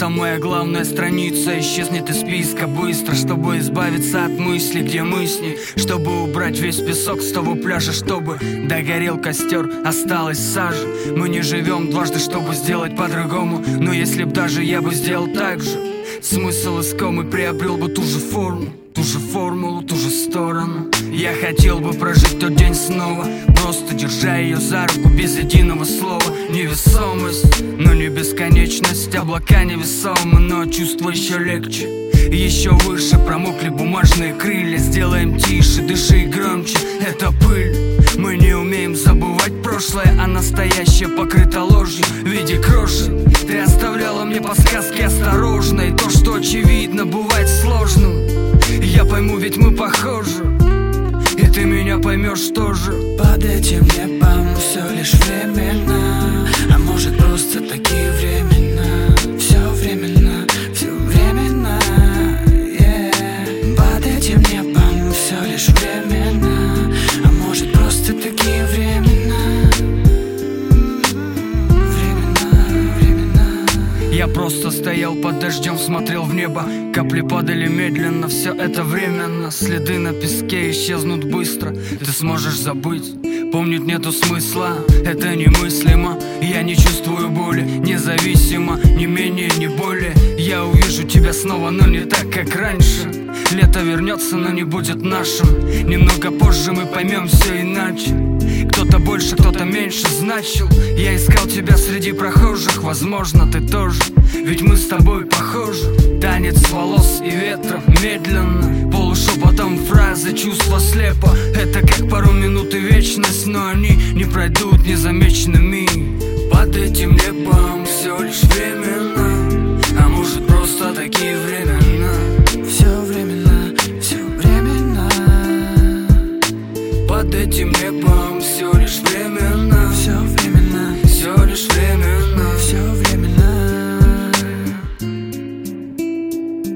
самая главная страница исчезнет из списка быстро, чтобы избавиться от мыслей, где мы с ней, чтобы убрать весь песок с того пляжа, чтобы догорел костер, осталась сажа. Мы не живем дважды, чтобы сделать по-другому, но если б даже я бы сделал так же, смысл искомый приобрел бы ту же форму, ту же формулу, ту же сторону. Я хотел бы прожить тот день снова, просто держа ее за руку без единого слова. Невесомость, но не бесконечность. Облака невесомы, но чувство еще легче. Еще выше промокли бумажные крылья. Сделаем тише, дыши громче, это пыль. Мы не умеем забывать прошлое, а настоящее покрыто ложью в виде крошек. Ты оставляла мне подсказки осторожно, и то, что очевидно, бывает сложным. Я пойму, ведь мы похожи, и ты меня поймешь тоже. Под этим небом все лишь временно, а может просто таки временно. Все временно, все временно, yeah. Под этим небом все лишь временно, а может просто таки временно. Я просто стоял под дождем, смотрел в небо. Капли падали медленно, все это временно. Следы на песке исчезнут быстро. Ты сможешь забыть, помнить нету смысла. Это немыслимо, я не чувствую боли. Независимо, не менее, не более. Я увижу тебя снова, но не так, как раньше. Лето вернется, но не будет нашим. Немного позже мы поймем все иначе. Кто-то больше, кто-то меньше значил. Я искал тебя среди прохожих, возможно, ты тоже, ведь мы с тобой похожи. Танец волос и ветра, медленно, полушепотом фразы, чувства слепо. Это как пару минут и вечность, но они не пройдут незамеченными. Под этим небом все лишь временно, а может просто такие времена. Все временно, все временно. Под этим небом все лишь временно, все временно, все лишь временно, все временно.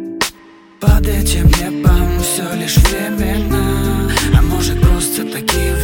Под этим небом все лишь временно, а может просто такие